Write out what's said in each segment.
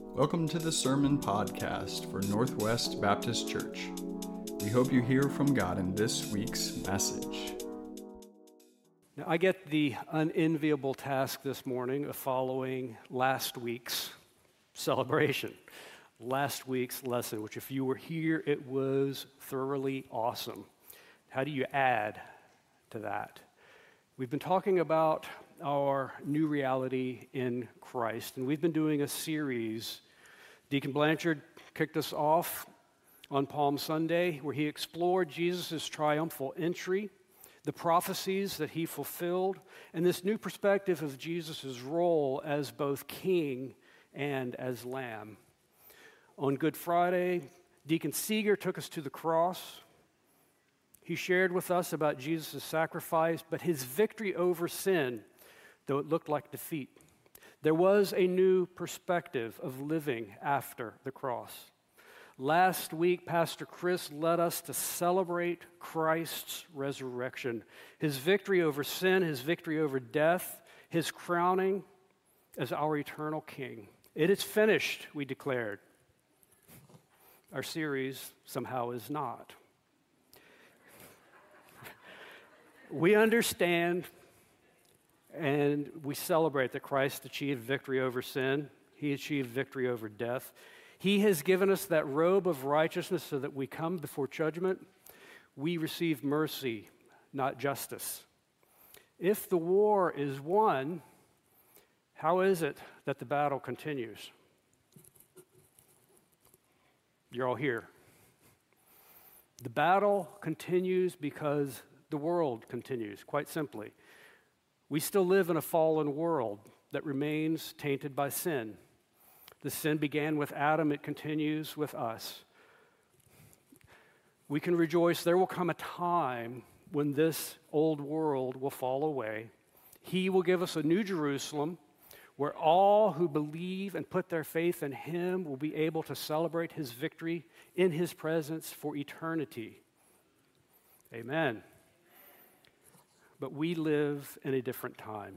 Welcome to the Sermon Podcast for Northwest Baptist Church. We hope you hear from God in this week's message. Now, I get the unenviable task this morning of following last week's celebration, last week's lesson, which if you were here, it was thoroughly awesome. How do you add to that? We've been talking about our new reality in Christ, and we've been doing a series. Deacon Blanchard kicked us off on Palm Sunday, where he explored Jesus' triumphal entry, the prophecies that he fulfilled, and this new perspective of Jesus' role as both king and as lamb. On Good Friday, Deacon Seeger took us to the cross. He shared with us about Jesus' sacrifice, but his victory over sin, though it looked like defeat. There was a new perspective of living after the cross. Last week, Pastor Chris led us to celebrate Christ's resurrection, his victory over sin, his victory over death, his crowning as our eternal King. It is finished, we declared. Our series somehow is not. We understand and we celebrate that Christ achieved victory over sin. He achieved victory over death. He has given us that robe of righteousness so that we come before judgment. We receive mercy, not justice. If the war is won, how is it that the battle continues? You're all here. The battle continues because the world continues, quite simply. We still live in a fallen world that remains tainted by sin. The sin began with Adam, it continues with us. We can rejoice there will come a time when this old world will fall away. He will give us a new Jerusalem where all who believe and put their faith in him will be able to celebrate his victory in his presence for eternity. Amen. But we live in a different time.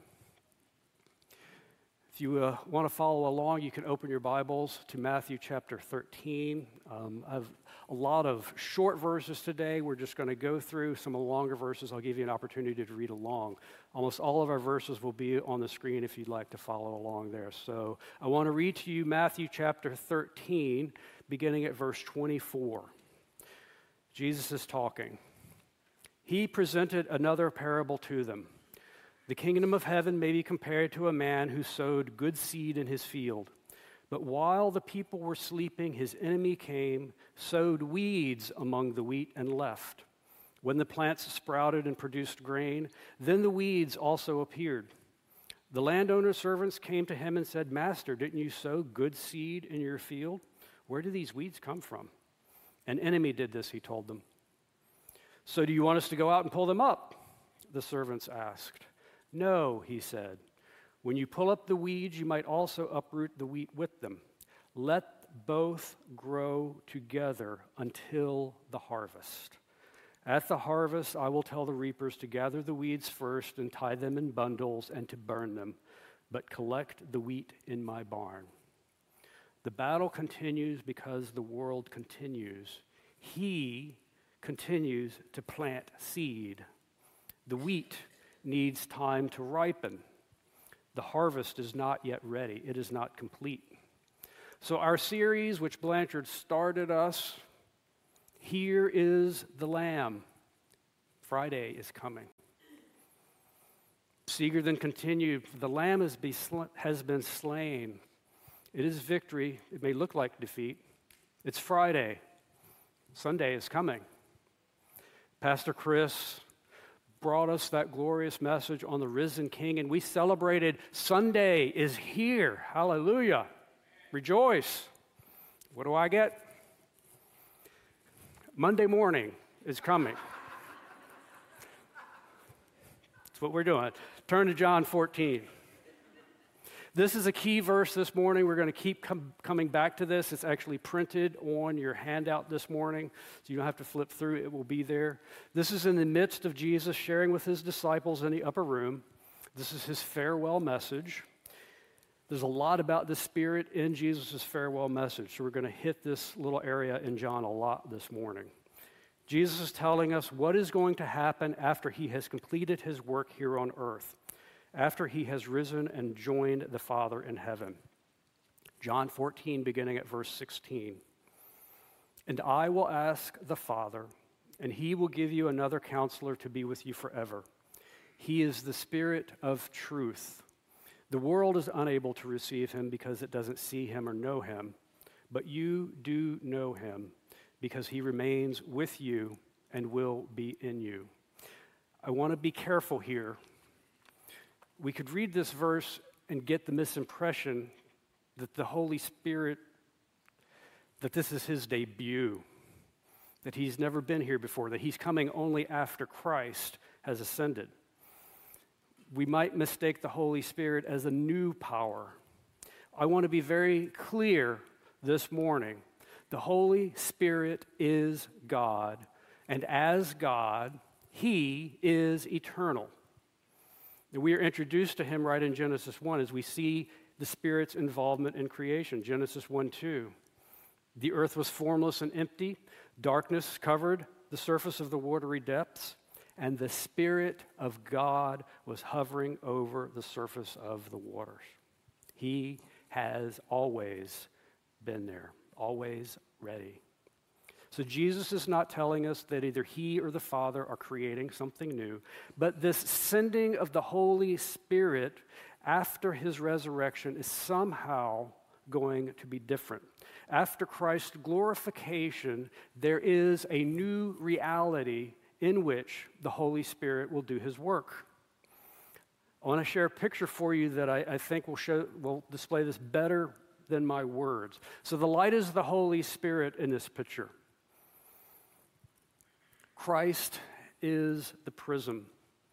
If you want to follow along, you can open your Bibles to Matthew chapter 13. I have a lot of short verses today. We're just going to go through some of the longer verses. I'll give you an opportunity to read along. Almost all of our verses will be on the screen if you'd like to follow along there. So I want to read to you Matthew chapter 13, beginning at verse 24. Jesus is talking. He presented another parable to them. The kingdom of heaven may be compared to a man who sowed good seed in his field. But while the people were sleeping, his enemy came, sowed weeds among the wheat, and left. When the plants sprouted and produced grain, then the weeds also appeared. The landowner's servants came to him and said, "Master, didn't you sow good seed in your field? Where do these weeds come from?" "An enemy did this," he told them. "So do you want us to go out and pull them up?" the servants asked. "No," he said. "When you pull up the weeds, you might also uproot the wheat with them. Let both grow together until the harvest. At the harvest, I will tell the reapers to gather the weeds first and tie them in bundles and to burn them, but collect the wheat in my barn." The battle continues because the world continues. He continues to plant seed. The wheat needs time to ripen. The harvest is not yet ready. It is not complete. So our series, which Blanchard started us, Here is the Lamb. Friday is coming. Seeger then continued, "The Lamb has been slain. It is victory. It may look like defeat. It's Friday. Sunday is coming." Pastor Chris brought us that glorious message on the risen King, and we celebrated Sunday is here. Hallelujah. Rejoice. What do I get? Monday morning is coming. That's what we're doing. Turn to John 14. This is a key verse this morning. We're going to keep coming back to this. It's actually printed on your handout this morning, so you don't have to flip through. It will be there. This is in the midst of Jesus sharing with his disciples in the upper room. This is his farewell message. There's a lot about the Spirit in Jesus' farewell message, so we're going to hit this little area in John a lot this morning. Jesus is telling us what is going to happen after he has completed his work here on earth, after he has risen and joined the Father in heaven. John 14, beginning at verse 16. And I will ask the Father, and he will give you another counselor to be with you forever. He is the Spirit of truth. The world is unable to receive him because it doesn't see him or know him, but you do know him because he remains with you and will be in you. I want to be careful here. We could read this verse and get the misimpression that the Holy Spirit, that this is his debut, that he's never been here before, that he's coming only after Christ has ascended. We might mistake the Holy Spirit as a new power. I want to be very clear this morning. The Holy Spirit is God, and as God, he is eternal. And we are introduced to him right in Genesis 1 as we see the Spirit's involvement in creation. Genesis 1:2. The earth was formless and empty. Darkness covered the surface of the watery depths, and the Spirit of God was hovering over the surface of the waters. He has always been there, always ready. So Jesus is not telling us that either he or the Father are creating something new, but this sending of the Holy Spirit after his resurrection is somehow going to be different. After Christ's glorification, there is a new reality in which the Holy Spirit will do his work. I want to share a picture for you that I think will display this better than my words. So the light is the Holy Spirit in this picture. Christ is the prism.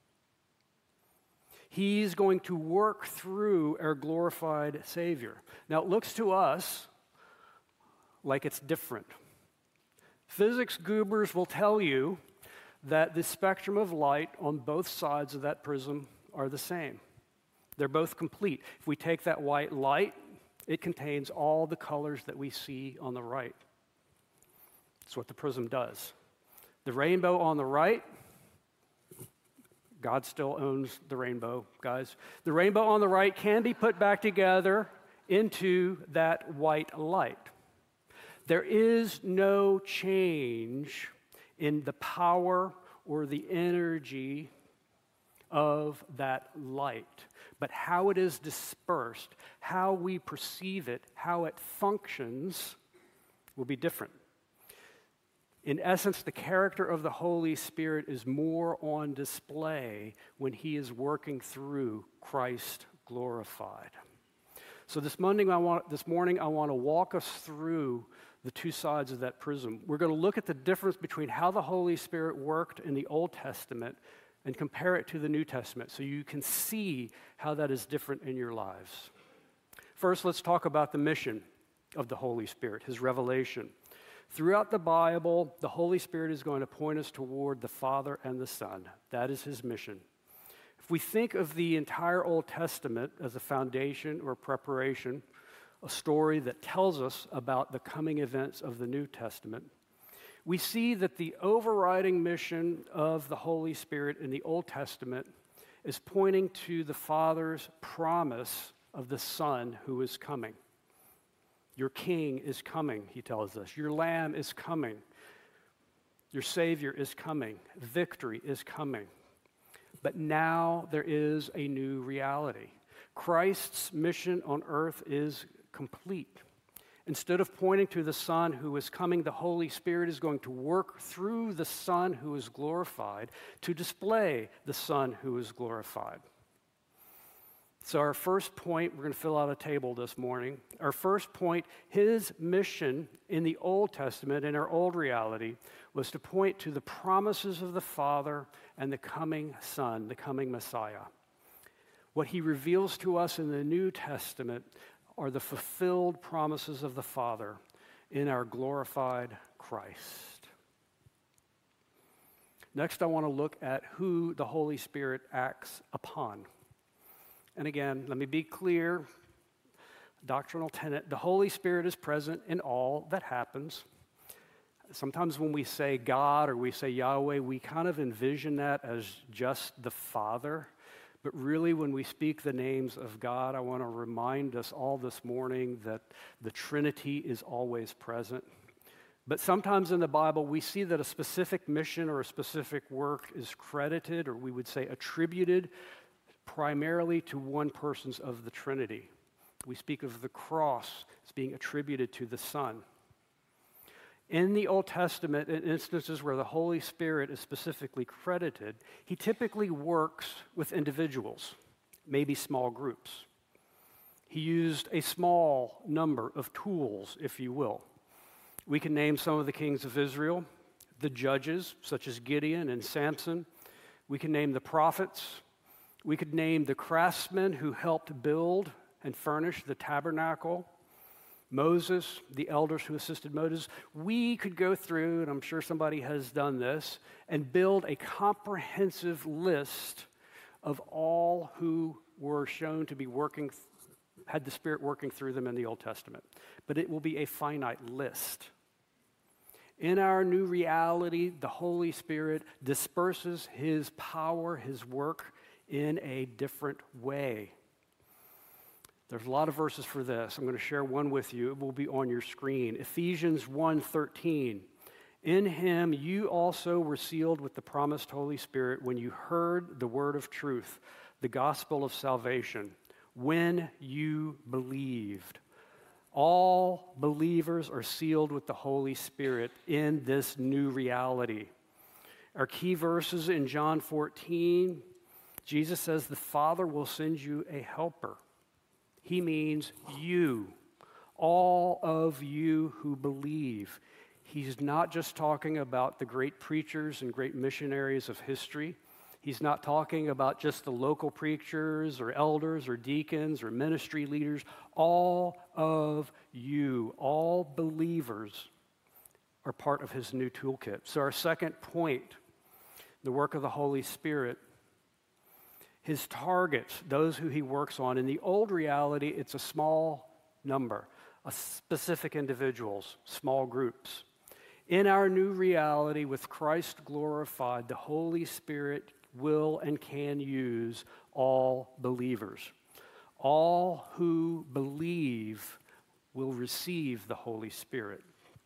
He's going to work through our glorified Savior. Now, it looks to us like it's different. Physics goobers will tell you that the spectrum of light on both sides of that prism are the same. They're both complete. If we take that white light, it contains all the colors that we see on the right. That's what the prism does. The rainbow on the right, God still owns the rainbow, guys. The rainbow on the right can be put back together into that white light. There is no change in the power or the energy of that light, but how it is dispersed, how we perceive it, how it functions will be different. In essence, the character of the Holy Spirit is more on display when he is working through Christ glorified. So this morning I want to walk us through the two sides of that prism. We're going to look at the difference between how the Holy Spirit worked in the Old Testament and compare it to the New Testament so you can see how that is different in your lives. First, let's talk about the mission of the Holy Spirit, his revelation. Throughout the Bible, the Holy Spirit is going to point us toward the Father and the Son. That is his mission. If we think of the entire Old Testament as a foundation or preparation, a story that tells us about the coming events of the New Testament, we see that the overriding mission of the Holy Spirit in the Old Testament is pointing to the Father's promise of the Son who is coming. Your King is coming, he tells us. Your Lamb is coming. Your Savior is coming. Victory is coming. But now there is a new reality. Christ's mission on earth is complete. Instead of pointing to the Son who is coming, the Holy Spirit is going to work through the Son who is glorified to display the Son who is glorified. So our first point, we're going to fill out a table this morning. Our first point, his mission in the Old Testament, in our old reality, was to point to the promises of the Father and the coming Son, the coming Messiah. What he reveals to us in the New Testament are the fulfilled promises of the Father in our glorified Christ. Next, I want to look at who the Holy Spirit acts upon. And again, let me be clear, doctrinal tenet, the Holy Spirit is present in all that happens. Sometimes when we say God or we say Yahweh, we kind of envision that as just the Father. But really, when we speak the names of God, I want to remind us all this morning that the Trinity is always present. But sometimes in the Bible, we see that a specific mission or a specific work is credited, or we would say attributed, primarily to one person of the Trinity. We speak of the cross as being attributed to the Son. In the Old Testament, in instances where the Holy Spirit is specifically credited, he typically works with individuals, maybe small groups. He used a small number of tools, if you will. We can name some of the kings of Israel, the judges, such as Gideon and Samson. We can name the prophets. We could name the craftsmen who helped build and furnish the tabernacle. Moses, the elders who assisted Moses. We could go through, and I'm sure somebody has done this, and build a comprehensive list of all who were shown to be had the Spirit working through them in the Old Testament. But it will be a finite list. In our new reality, the Holy Spirit disperses his power, his work, in a different way. There's a lot of verses for this. I'm going to share one with you. It will be on your screen. Ephesians 1:13. In him you also were sealed with the promised Holy Spirit when you heard the word of truth, the gospel of salvation, when you believed. All believers are sealed with the Holy Spirit in this new reality. Our key verses in John 14, Jesus says the Father will send you a helper. He means you, all of you who believe. He's not just talking about the great preachers and great missionaries of history. He's not talking about just the local preachers or elders or deacons or ministry leaders. All of you, all believers, are part of his new toolkit. So our second point, the work of the Holy Spirit. His targets, those who he works on. In the old reality, it's a small number, specific individuals, small groups. In our new reality, with Christ glorified, the Holy Spirit will and can use all believers. All who believe will receive the Holy Spirit.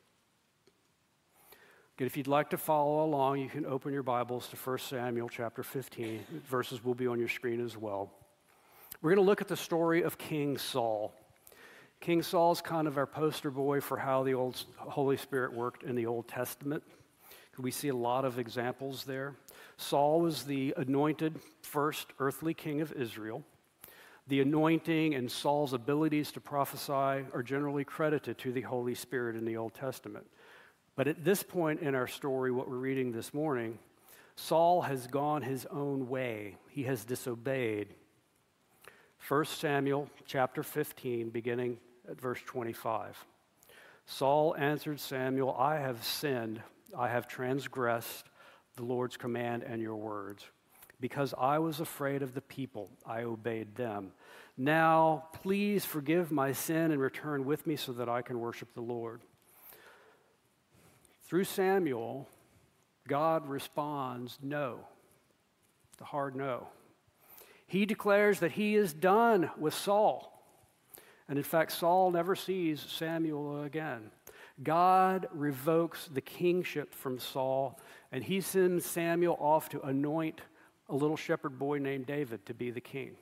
Good, if you'd like to follow along, you can open your Bibles to 1 Samuel chapter 15. Verses will be on your screen as well. We're going to look at the story of King Saul. King Saul is kind of our poster boy for how the Holy Spirit worked in the Old Testament. We see a lot of examples there. Saul was the anointed first earthly king of Israel. The anointing and Saul's abilities to prophesy are generally credited to the Holy Spirit in the Old Testament. But at this point in our story, what we're reading this morning, Saul has gone his own way. He has disobeyed. 1 Samuel chapter 15, beginning at verse 25. Saul answered Samuel, I have sinned. I have transgressed the Lord's command and your words. Because I was afraid of the people, I obeyed them. Now, please forgive my sin and return with me so that I can worship the Lord. Through Samuel, God responds no, the hard no. He declares that he is done with Saul. And in fact, Saul never sees Samuel again. God revokes the kingship from Saul, and he sends Samuel off to anoint a little shepherd boy named David to be the king.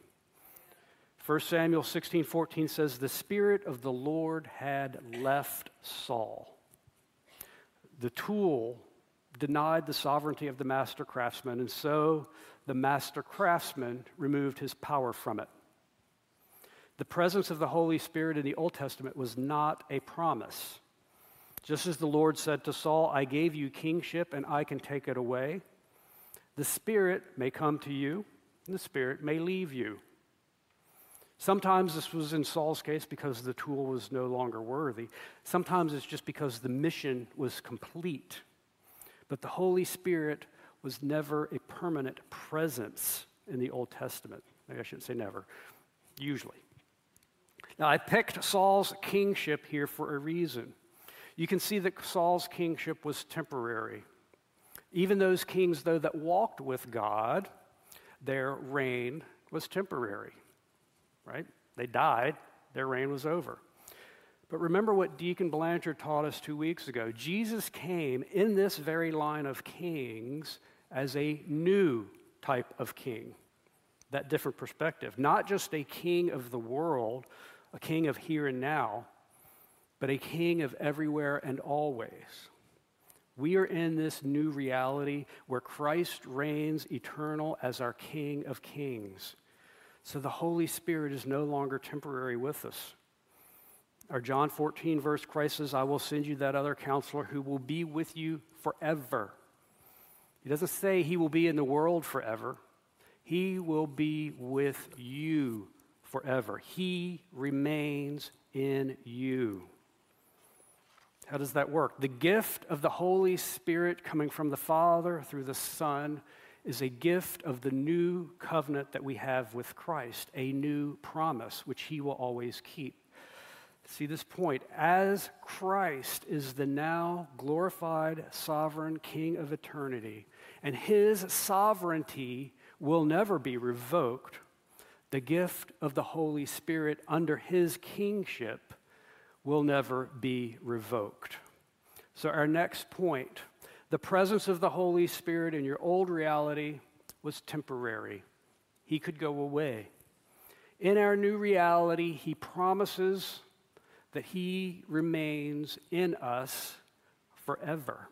1 Samuel 16:14 says, the Spirit of the Lord had left Saul. The tool denied the sovereignty of the master craftsman, and so the master craftsman removed his power from it. The presence of the Holy Spirit in the Old Testament was not a promise. Just as the Lord said to Saul, I gave you kingship and I can take it away, the Spirit may come to you and the Spirit may leave you. Sometimes this was in Saul's case because the tool was no longer worthy. Sometimes it's just because the mission was complete. But the Holy Spirit was never a permanent presence in the Old Testament. Maybe I shouldn't say never, usually. Now, I picked Saul's kingship here for a reason. You can see that Saul's kingship was temporary. Even those kings, though, that walked with God, their reign was temporary, right? They died, their reign was over. But remember what Deacon Blanchard taught us 2 weeks ago. Jesus came in this very line of kings as a new type of king. That different perspective. Not just a king of the world, a king of here and now, but a king of everywhere and always. We are in this new reality where Christ reigns eternal as our King of Kings. So the Holy Spirit is no longer temporary with us. Our John 14 verse, Christ says, I will send you that other counselor who will be with you forever. He doesn't say he will be in the world forever. He will be with you forever. He remains in you. How does that work? The gift of the Holy Spirit coming from the Father through the Son is a gift of the new covenant that we have with Christ, a new promise which he will always keep. See this point, as Christ is the now glorified sovereign King of eternity, and his sovereignty will never be revoked, the gift of the Holy Spirit under his kingship will never be revoked. So our next point, the presence of the Holy Spirit in your old reality was temporary. He could go away. In our new reality, he promises that he remains in us forever.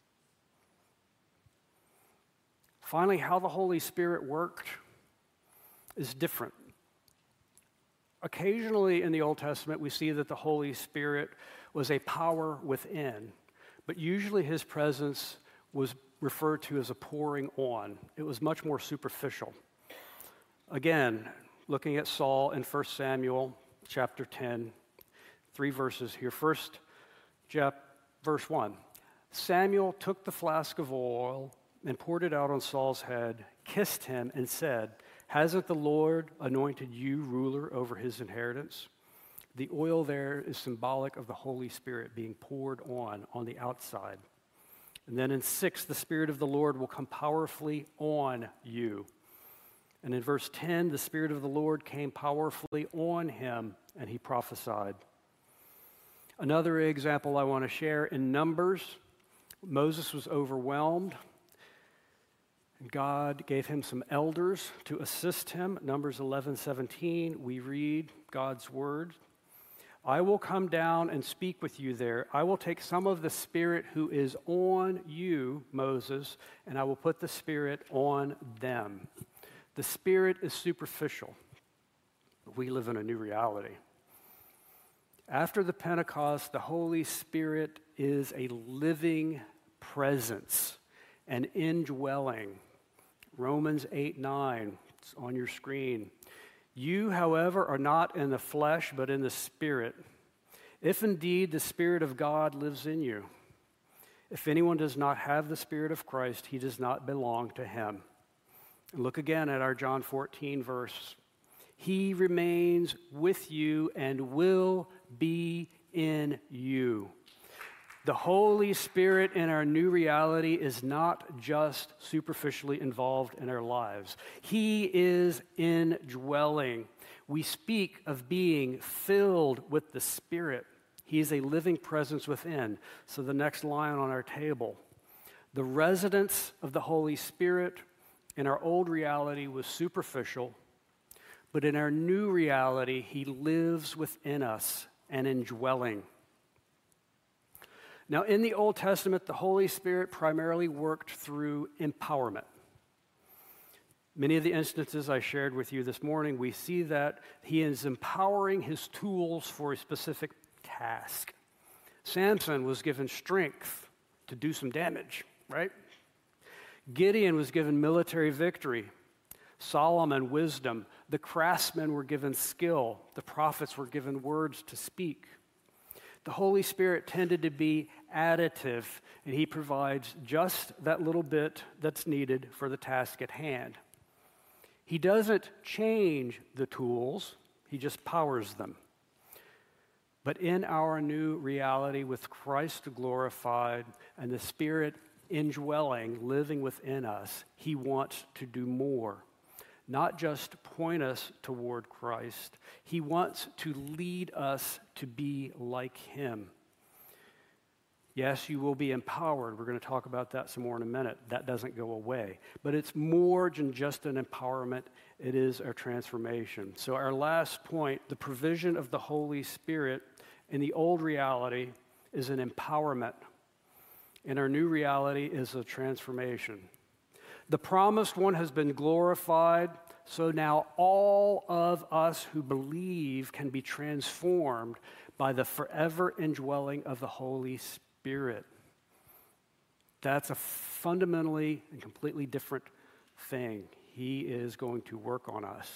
Finally, how the Holy Spirit worked is different. Occasionally in the Old Testament, we see that the Holy Spirit was a power within, but usually his presence was referred to as a pouring on. It was much more superficial. Again, looking at Saul in 1 Samuel chapter 10, 3 verses here. First, verse 1. Samuel took the flask of oil and poured it out on Saul's head, kissed him, and said, hasn't the Lord anointed you ruler over his inheritance? The oil there is symbolic of the Holy Spirit being poured on the outside. And then in 6, the Spirit of the Lord will come powerfully on you. And in verse 10, the Spirit of the Lord came powerfully on him, and he prophesied. Another example I want to share in Numbers, Moses was overwhelmed. God gave him some elders to assist him. Numbers 11:17, we read God's word. I will come down and speak with you there. I will take some of the Spirit who is on you, Moses, and I will put the Spirit on them. The Spirit is superficial. We live in a new reality. After the Pentecost, the Holy Spirit is a living presence, an indwelling. Romans 8:9, it's on your screen. You, however, are not in the flesh, but in the Spirit, if indeed the Spirit of God lives in you. If anyone does not have the Spirit of Christ, he does not belong to him. And look again at our John 14 verse. He remains with you and will be in you. The Holy Spirit in our new reality is not just superficially involved in our lives. He is indwelling. We speak of being filled with the Spirit. He is a living presence within. So the next line on our table, the residence of the Holy Spirit in our old reality was superficial, but in our new reality, he lives within us and indwelling. Now, in the Old Testament, the Holy Spirit primarily worked through empowerment. Many of the instances I shared with you this morning, we see that he is empowering his tools for a specific task. Samson was given strength to do some damage, right? Gideon was given military victory. Solomon, wisdom. The craftsmen were given skill. The prophets were given words to speak. The Holy Spirit tended to be additive, and he provides just that little bit that's needed for the task at hand. He doesn't change the tools, he just powers them. But in our new reality with Christ glorified and the Spirit indwelling, living within us, he wants to do more. Not just point us toward Christ. He wants to lead us to be like him. Yes, you will be empowered. We're going to talk about that some more in a minute. That doesn't go away. But it's more than just an empowerment. It is our transformation. So our last point, the provision of the Holy Spirit in the old reality is an empowerment. And our new reality is a transformation. The promised one has been glorified, so now all of us who believe can be transformed by the forever indwelling of the Holy Spirit. That's a fundamentally and completely different thing. He is going to work on us.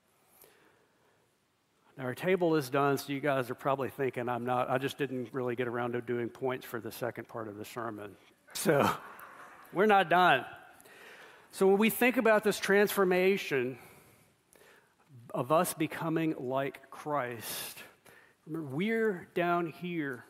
Now, our table is done, so you guys are probably thinking I just didn't really get around to doing points for the second part of the sermon. So, we're not done. So when we think about this transformation of us becoming like Christ, remember, we're down here.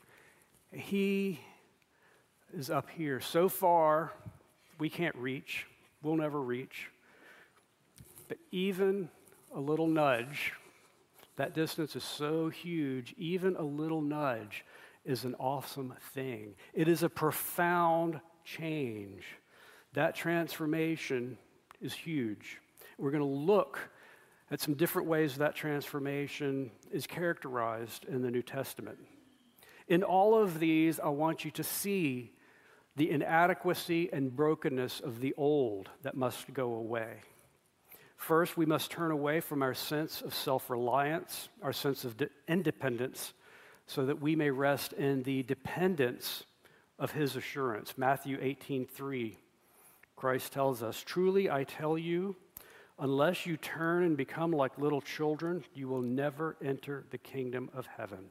He is up here. So far, we can't reach. We'll never reach. But even a little nudge, that distance is so huge, even a little nudge is an awesome thing. It is a profound change. That transformation is huge. We're going to look at some different ways that transformation is characterized in the New Testament. In all of these, I want you to see the inadequacy and brokenness of the old that must go away. First, we must turn away from our sense of self-reliance, our sense of independence, so that we may rest in the dependence of his assurance. Matthew 18:3. Christ tells us, "Truly I tell you, unless you turn and become like little children, you will never enter the kingdom of heaven."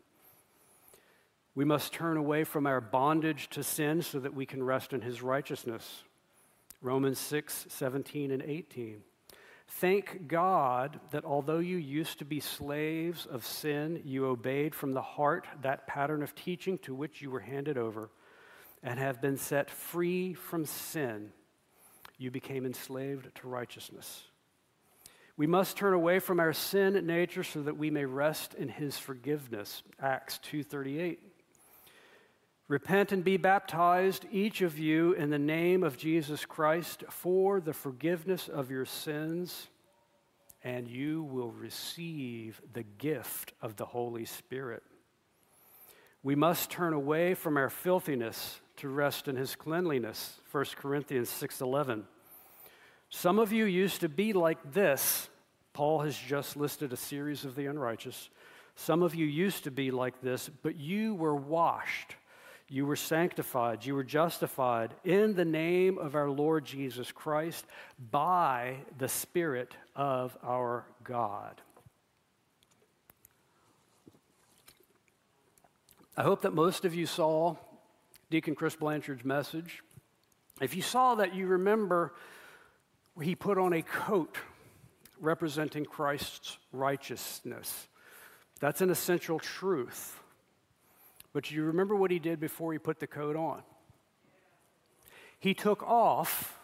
We must turn away from our bondage to sin so that we can rest in his righteousness. Romans 6:17 and 18. Thank God that although you used to be slaves of sin, you obeyed from the heart that pattern of teaching to which you were handed over and have been set free from sin. You became enslaved to righteousness. We must turn away from our sin nature so that we may rest in his forgiveness. Acts 2:38. Repent and be baptized, each of you, in the name of Jesus Christ for the forgiveness of your sins, and you will receive the gift of the Holy Spirit. We must turn away from our filthiness to rest in his cleanliness. 1 Corinthians 6:11. Some of you used to be like this. Paul has just listed a series of the unrighteous. Some of you used to be like this, but you were washed. You were sanctified. You were justified in the name of our Lord Jesus Christ by the Spirit of our God. I hope that most of you saw Deacon Chris Blanchard's message. If you saw that, you remember he put on a coat representing Christ's righteousness. That's an essential truth. But you remember what he did before he put the coat on? He took off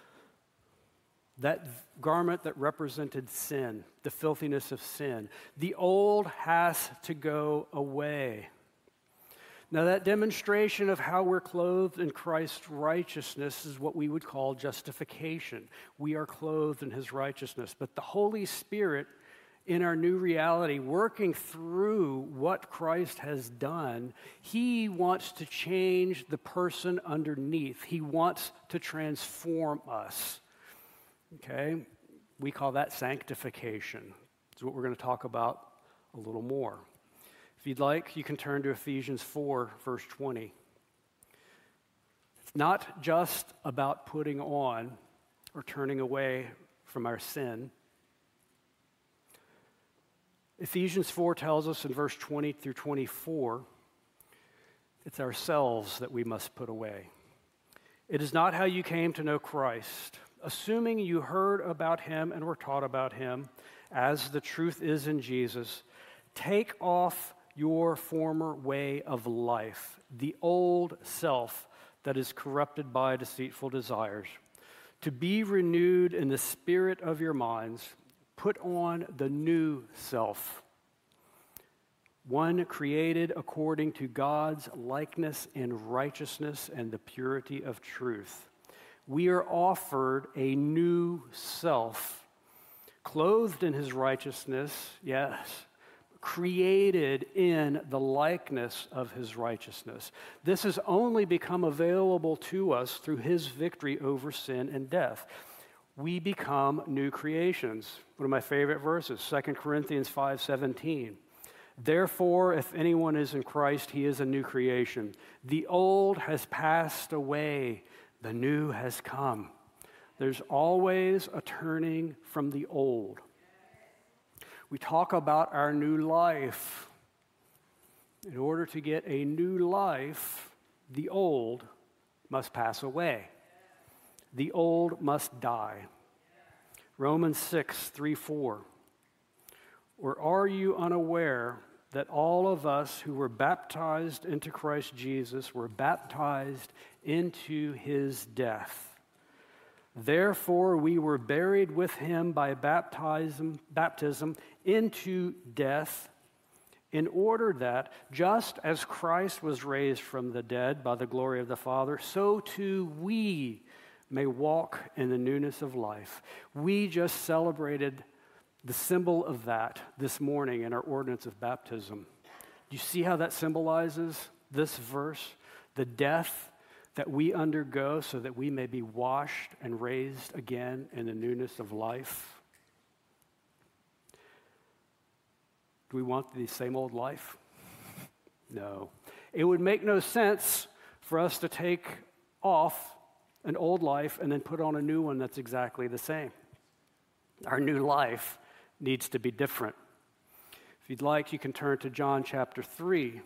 that garment that represented sin, the filthiness of sin. The old has to go away. Now, that demonstration of how we're clothed in Christ's righteousness is what we would call justification. We are clothed in his righteousness. But the Holy Spirit, in our new reality, working through what Christ has done, he wants to change the person underneath. He wants to transform us. Okay? We call that sanctification. It's what we're going to talk about a little more. If you'd like, you can turn to Ephesians 4, verse 20. It's not just about putting on or turning away from our sin. Ephesians 4 tells us in verse 20 through 24, it's ourselves that we must put away. It is not how you came to know Christ, assuming you heard about him and were taught about him, as the truth is in Jesus. Take off your former way of life, the old self that is corrupted by deceitful desires, to be renewed in the spirit of your minds. Put on the new self, one created according to God's likeness in righteousness and the purity of truth. We are offered a new self, clothed in his righteousness, yes, created in the likeness of his righteousness. This has only become available to us through his victory over sin and death. We become new creations. One of my favorite verses, 2 Corinthians 5:17. Therefore, if anyone is in Christ, he is a new creation. The old has passed away, the new has come. There's always a turning from the old. We talk about our new life. In order to get a new life, the old must pass away. The old must die. Romans 6:3-4. Or are you unaware that all of us who were baptized into Christ Jesus were baptized into his death? Therefore, we were buried with him by baptism into death, in order that, just as Christ was raised from the dead by the glory of the Father, so too we may walk in the newness of life. We just celebrated the symbol of that this morning in our ordinance of baptism. Do you see how that symbolizes this verse? The death that we undergo so that we may be washed and raised again in the newness of life. Do we want the same old life? No. It would make no sense for us to take off an old life and then put on a new one that's exactly the same. Our new life needs to be different. If you'd like, you can turn to John chapter 3.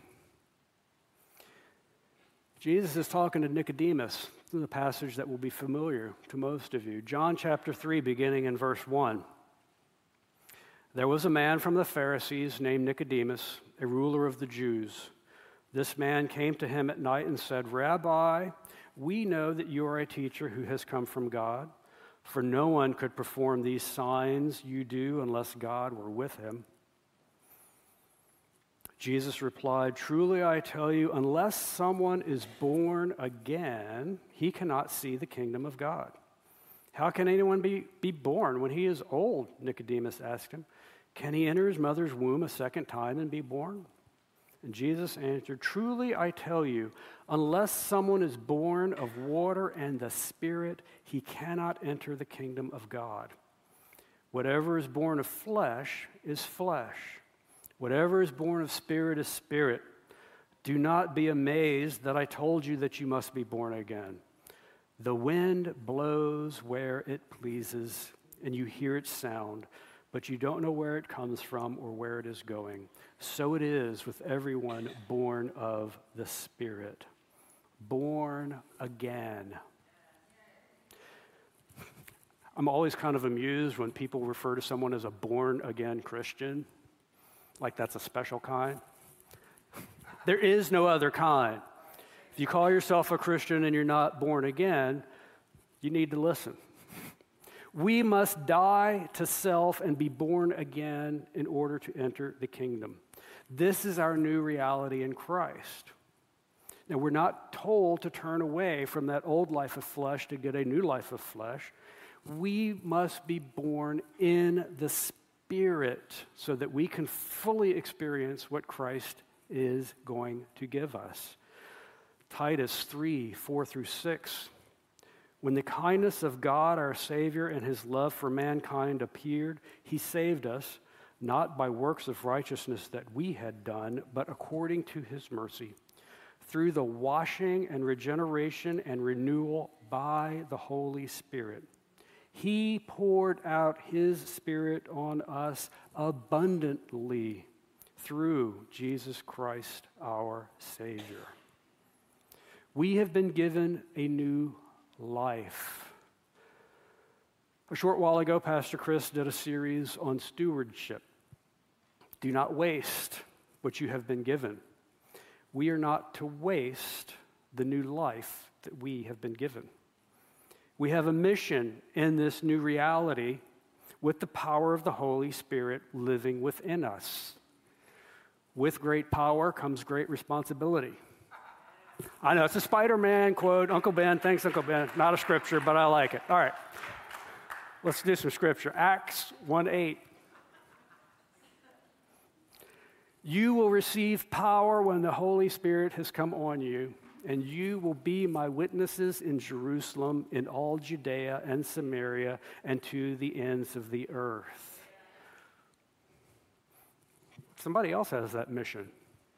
Jesus is talking to Nicodemus. This is a passage that will be familiar to most of you. John chapter 3, beginning in verse 1. There was a man from the Pharisees named Nicodemus, a ruler of the Jews. This man came to him at night and said, Rabbi, we know that you are a teacher who has come from God, for no one could perform these signs you do unless God were with him. Jesus replied, Truly I tell you, unless someone is born again, he cannot see the kingdom of God. How can anyone be born when he is old? Nicodemus asked him. Can he enter his mother's womb a second time and be born? And Jesus answered, Truly I tell you, unless someone is born of water and the Spirit, he cannot enter the kingdom of God. Whatever is born of flesh is flesh. Whatever is born of spirit is spirit. Do not be amazed that I told you that you must be born again. The wind blows where it pleases, and you hear its sound, but you don't know where it comes from or where it is going. So it is with everyone born of the Spirit. Born again. I'm always kind of amused when people refer to someone as a born-again Christian. Like that's a special kind. There is no other kind. If you call yourself a Christian and you're not born again, you need to listen. We must die to self and be born again in order to enter the kingdom. This is our new reality in Christ. Now, we're not told to turn away from that old life of flesh to get a new life of flesh. We must be born in the Spirit so that we can fully experience what Christ is going to give us. Titus 3:4-6. When the kindness of God our Savior and his love for mankind appeared, he saved us, not by works of righteousness that we had done, but according to his mercy, through the washing and regeneration and renewal by the Holy Spirit. He poured out his Spirit on us abundantly through Jesus Christ our Savior. We have been given a new life. A short while ago, Pastor Chris did a series on stewardship. Do not waste what you have been given. We are not to waste the new life that we have been given. We have a mission in this new reality with the power of the Holy Spirit living within us. With great power comes great responsibility. I know, it's a Spider-Man quote. Uncle Ben, thanks, Uncle Ben. Not a scripture, but I like it. All right, let's do some scripture. Acts 1:8. You will receive power when the Holy Spirit has come on you, and you will be my witnesses in Jerusalem, in all Judea and Samaria, and to the ends of the earth. Somebody else has that mission.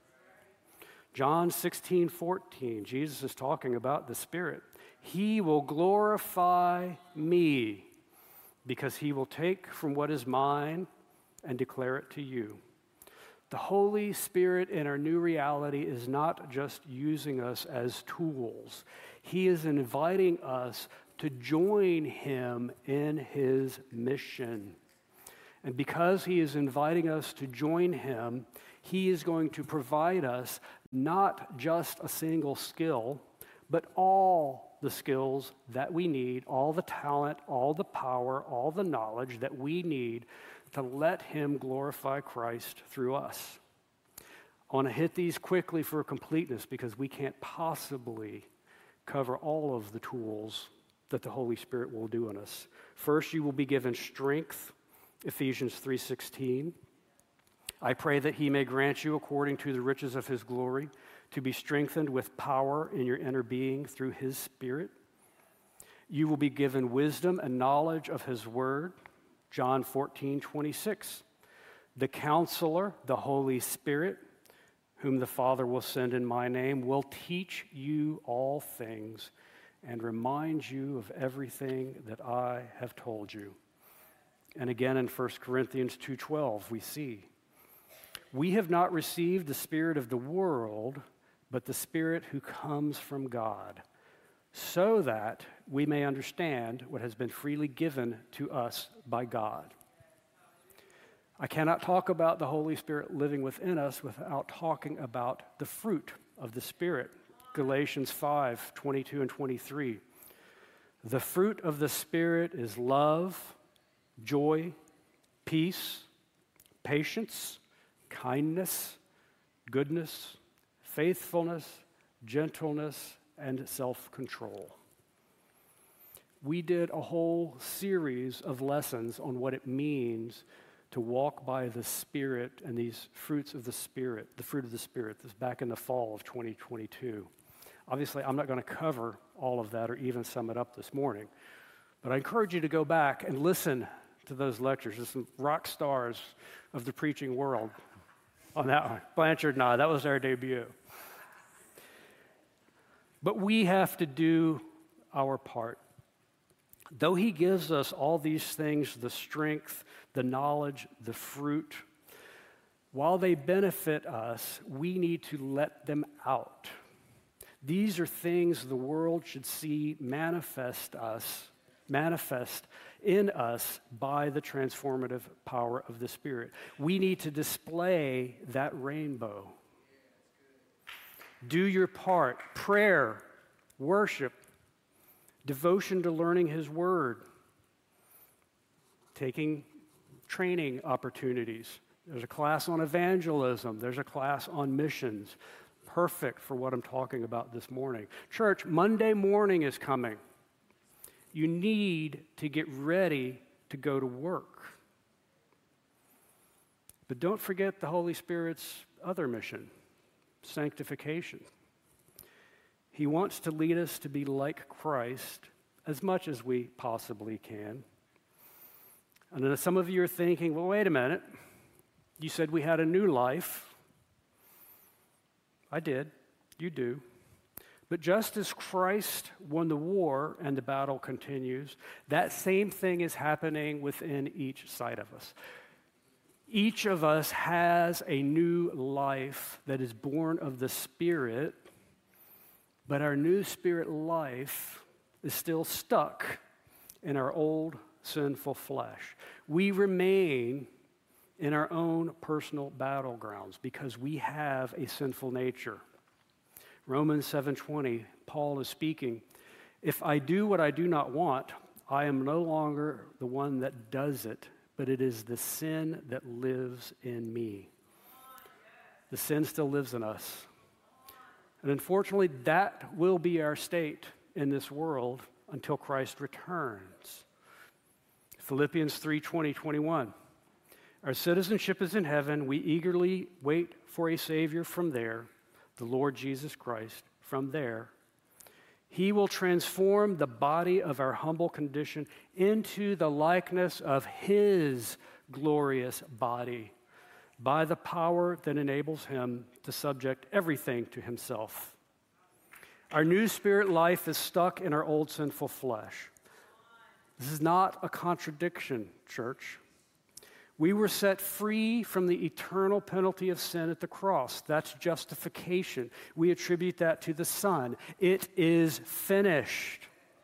John 16:14, Jesus is talking about the Spirit. He will glorify me because he will take from what is mine and declare it to you. The Holy Spirit in our new reality is not just using us as tools. He is inviting us to join him in his mission. And because he is inviting us to join him, he is going to provide us not just a single skill, but all the skills that we need, all the talent, all the power, all the knowledge that we need to let him glorify Christ through us. I want to hit these quickly for completeness because we can't possibly cover all of the tools that the Holy Spirit will do in us. First, you will be given strength, Ephesians 3:16. I pray that he may grant you, according to the riches of his glory, to be strengthened with power in your inner being through his Spirit. You will be given wisdom and knowledge of his word, John 14:26. The Counselor, the Holy Spirit, whom the Father will send in my name, will teach you all things and remind you of everything that I have told you. And again in 1 Corinthians 2:12, we see, we have not received the spirit of the world, but the Spirit who comes from God, so that we may understand what has been freely given to us by God. I cannot talk about the Holy Spirit living within us without talking about the fruit of the Spirit. Galatians 5:22 and 23. The fruit of the Spirit is love, joy, peace, patience, kindness, goodness, faithfulness, gentleness, and self-control. We did a whole series of lessons on what it means to walk by the Spirit and these fruits of the Spirit, the fruit of the Spirit. This is back in the fall of 2022. Obviously, I'm not going to cover all of that or even sum it up this morning, but I encourage you to go back and listen to those lectures. There's some rock stars of the preaching world on that one. Blanchard and I, that was our debut. But we have to do our part. Though he gives us all these things, the strength, the knowledge, the fruit, while they benefit us, we need to let them out. These are things the world should see manifest in us by the transformative power of the Spirit. We need to display that rainbow. Do your part. Prayer, worship, devotion to learning his word, taking training opportunities. There's a class on evangelism. There's a class on missions. Perfect for what I'm talking about this morning. Church, Monday morning is coming. You need to get ready to go to work. But don't forget the Holy Spirit's other mission, sanctification. He wants to lead us to be like Christ as much as we possibly can. And then some of you are thinking, well, wait a minute. You said we had a new life. I did. You do. But just as Christ won the war and the battle continues, that same thing is happening within each side of us. Each of us has a new life that is born of the Spirit, but our new spirit life is still stuck in our old sinful flesh. We remain in our own personal battlegrounds because we have a sinful nature. Romans 7:20, Paul is speaking, "If I do what I do not want, I am no longer the one that does it, but it is the sin that lives in me." The sin still lives in us. And unfortunately, that will be our state in this world until Christ returns. Philippians 3:20, 21. "Our citizenship is in heaven. We eagerly wait for a Savior from there, the Lord Jesus Christ. From there, He will transform the body of our humble condition into the likeness of His glorious body by the power that enables Him to subject everything to Himself." Our new spirit life is stuck in our old sinful flesh. This is not a contradiction, church. We were set free from the eternal penalty of sin at the cross. That's justification. We attribute that to the Son. It is finished.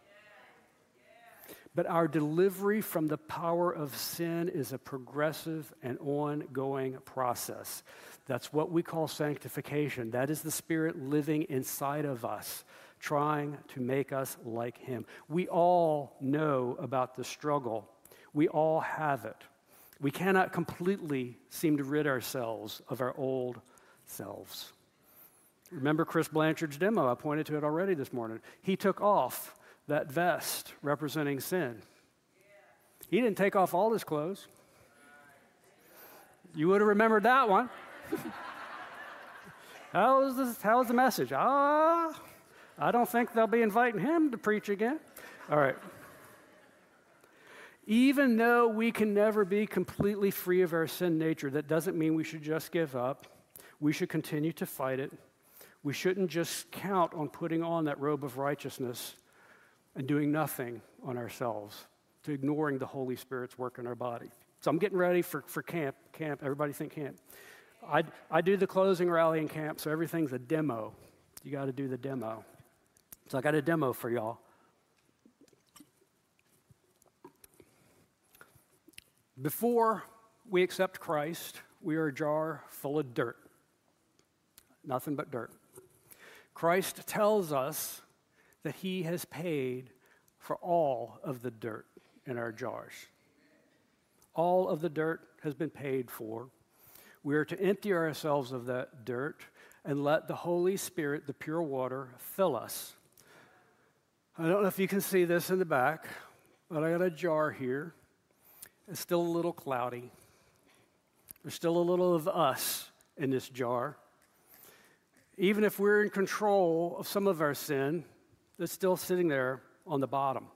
But our delivery from the power of sin is a progressive and ongoing process. That's what we call sanctification. That is the Spirit living inside of us, trying to make us like Him. We all know about the struggle. We all have it. We cannot completely seem to rid ourselves of our old selves. Remember Chris Blanchard's demo? I pointed to it already this morning. He took off that vest representing sin. He didn't take off all his clothes. You would have remembered that one. How was the message? I don't think they'll be inviting him to preach again. All right. Even though we can never be completely free of our sin nature, that doesn't mean we should just give up. We should continue to fight it. We shouldn't just count on putting on that robe of righteousness and doing nothing on ourselves, to ignoring the Holy Spirit's work in our body. So I'm getting ready for camp. Camp, everybody think camp. I do the closing rally in camp, so everything's a demo. You got to do the demo. So I got a demo for y'all. Before we accept Christ, we are a jar full of dirt. Nothing but dirt. Christ tells us that He has paid for all of the dirt in our jars. All of the dirt has been paid for. We are to empty ourselves of that dirt and let the Holy Spirit, the pure water, fill us. I don't know if you can see this in the back, but I got a jar here. It's still a little cloudy. There's still a little of us in this jar. Even if we're in control of some of our sin, it's still sitting there on the bottom.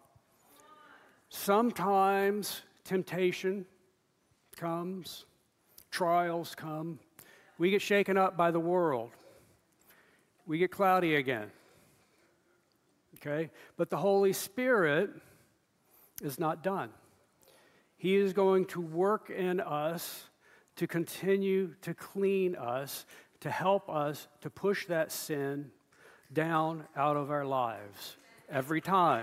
Sometimes temptation comes, trials come. We get shaken up by the world. We get cloudy again. Okay? But the Holy Spirit is not done. He is going to work in us to continue to clean us, to help us to push that sin down out of our lives every time.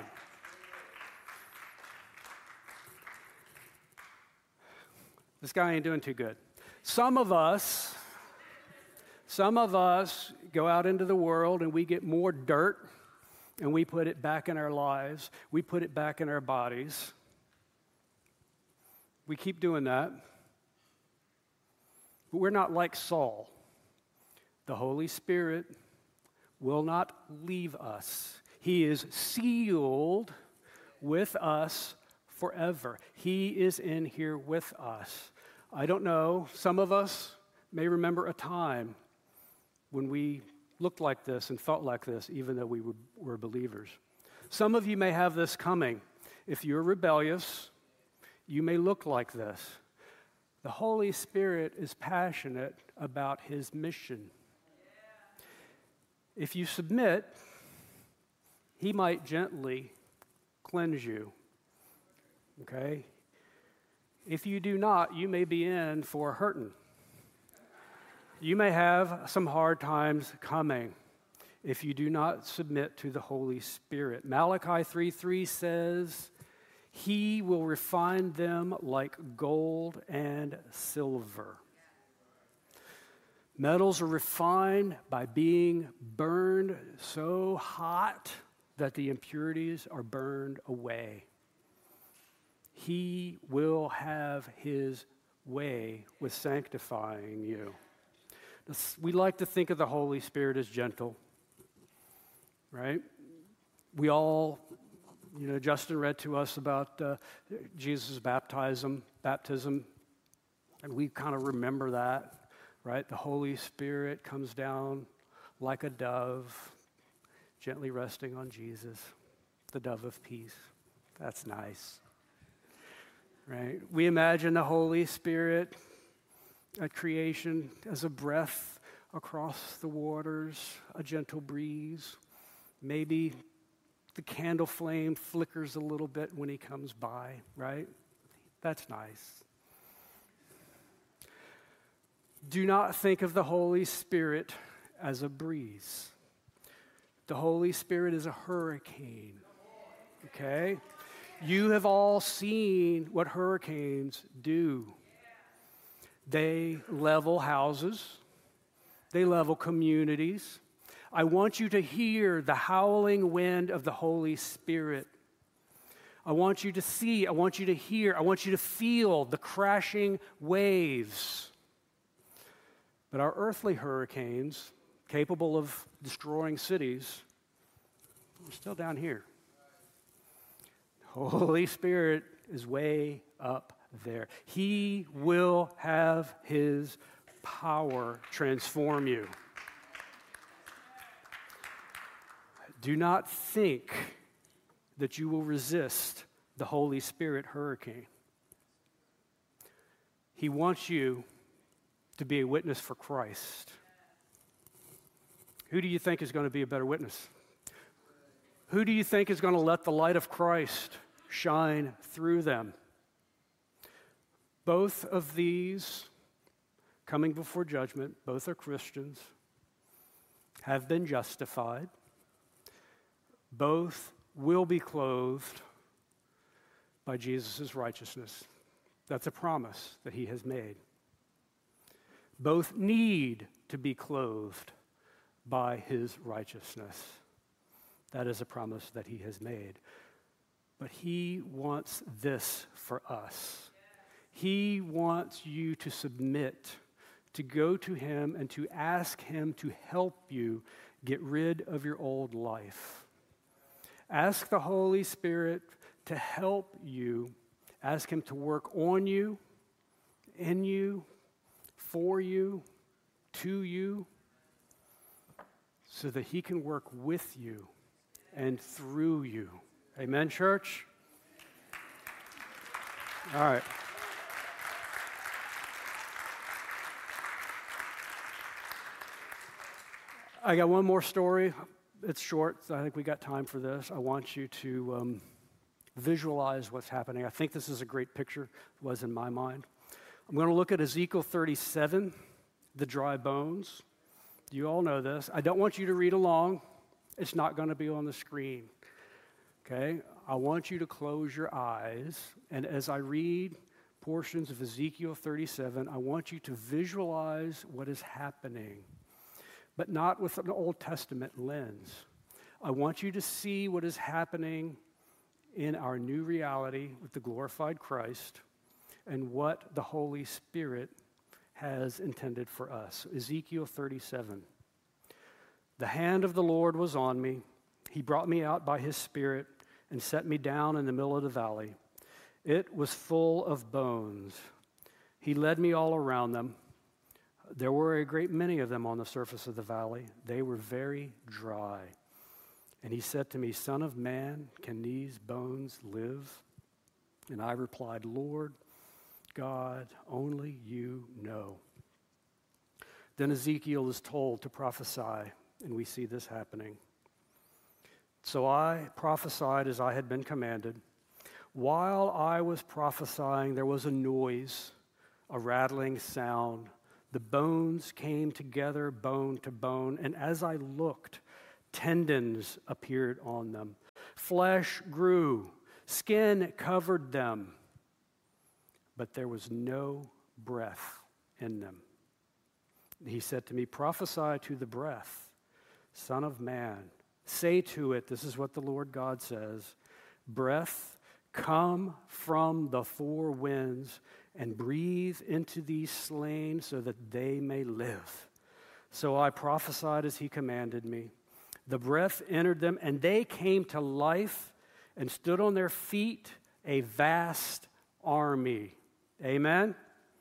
This guy ain't doing too good. Some of us go out into the world and we get more dirt and we put it back in our lives. We put it back in our bodies. We keep doing that. But we're not like Saul. The Holy Spirit will not leave us. He is sealed with us forever. He is in here with us. I don't know, some of us may remember a time when we looked like this and felt like this, even though we were believers. Some of you may have this coming. If you're rebellious, you may look like this. The Holy Spirit is passionate about His mission. If you submit, He might gently cleanse you. Okay? If you do not, you may be in for hurting. You may have some hard times coming if you do not submit to the Holy Spirit. Malachi 3:3 says, He will refine them like gold and silver. Metals are refined by being burned so hot that the impurities are burned away. He will have his way with sanctifying you. We like to think of the Holy Spirit as gentle, right? We all, Justin read to us about Jesus' baptism, and we kind of remember that, right? The Holy Spirit comes down like a dove, gently resting on Jesus, the dove of peace. That's nice, right? We imagine the Holy Spirit at creation as a breath across the waters, a gentle breeze. Maybe the candle flame flickers a little bit when he comes by, right? That's nice. Do not think of the Holy Spirit as a breeze. The Holy Spirit is a hurricane, okay? You have all seen what hurricanes do. They level houses. They level communities. I want you to hear the howling wind of the Holy Spirit. I want you to see, I want you to hear, I want you to feel the crashing waves. But our earthly hurricanes, capable of destroying cities, are still down here. Holy Spirit is way up there. He will have his power transform you. Do not think that you will resist the Holy Spirit hurricane. He wants you to be a witness for Christ. Who do you think is going to be a better witness? Who do you think is going to let the light of Christ shine through them? Both of these coming before judgment, both are Christians, have been justified. Both will be clothed by Jesus' righteousness. That's a promise that he has made. Both need to be clothed by his righteousness. That is a promise that he has made. But he wants this for us. He wants you to submit, to go to him and to ask him to help you get rid of your old life. Ask the Holy Spirit to help you. Ask him to work on you, in you, for you, to you, so that he can work with you and through you. Amen, church? All right. I got one more story. It's short, so I think we got time for this. I want you to visualize what's happening. I think this is a great picture. It was in my mind. I'm going to look at Ezekiel 37, the dry bones. You all know this. I don't want you to read along. It's not going to be on the screen. Okay? I want you to close your eyes, and as I read portions of Ezekiel 37, I want you to visualize what is happening, but not with an Old Testament lens. I want you to see what is happening in our new reality with the glorified Christ and what the Holy Spirit has intended for us. Ezekiel 37. The hand of the Lord was on me. He brought me out by his Spirit and set me down in the middle of the valley. It was full of bones. He led me all around them. There were a great many of them on the surface of the valley. They were very dry. And he said to me, Son of man, can these bones live? And I replied, Lord God, only you know. Then Ezekiel is told to prophesy, and we see this happening. So I prophesied as I had been commanded. While I was prophesying, there was a noise, a rattling sound. The bones came together, bone to bone, and as I looked, tendons appeared on them. Flesh grew, Skin covered them, but there was no breath in them. He said to me, prophesy to the breath, Son of man, say to it, this is what the Lord God says, breath, come from the four winds and breathe into these slain so that they may live. So I prophesied as he commanded me. The breath entered them, and they came to life and stood on their feet, a vast army. Amen?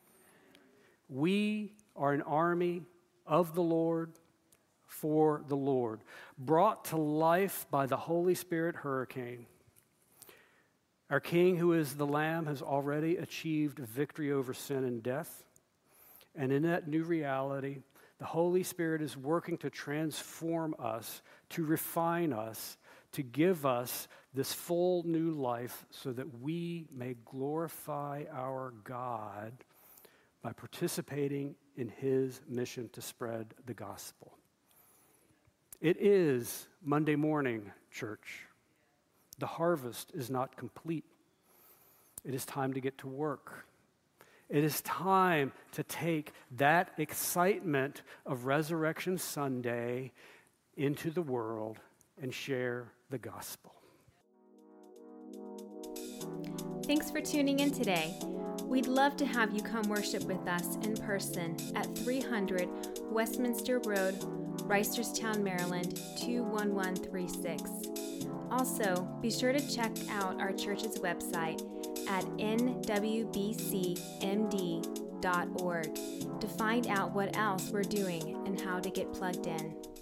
We are an army of the Lord, for the Lord, brought to life by the Holy Spirit hurricane. Our King, who is the Lamb, has already achieved victory over sin and death. And in that new reality, the Holy Spirit is working to transform us, to refine us, to give us this full new life so that we may glorify our God by participating in his mission to spread the gospel. It is Monday morning, church. The harvest is not complete. It is time to get to work. It is time to take that excitement of Resurrection Sunday into the world and share the gospel. Thanks for tuning in today. We'd love to have you come worship with us in person at 300 Westminster Road, Reisterstown, Maryland, 21136. Also, be sure to check out our church's website at nwbcmd.org to find out what else we're doing and how to get plugged in.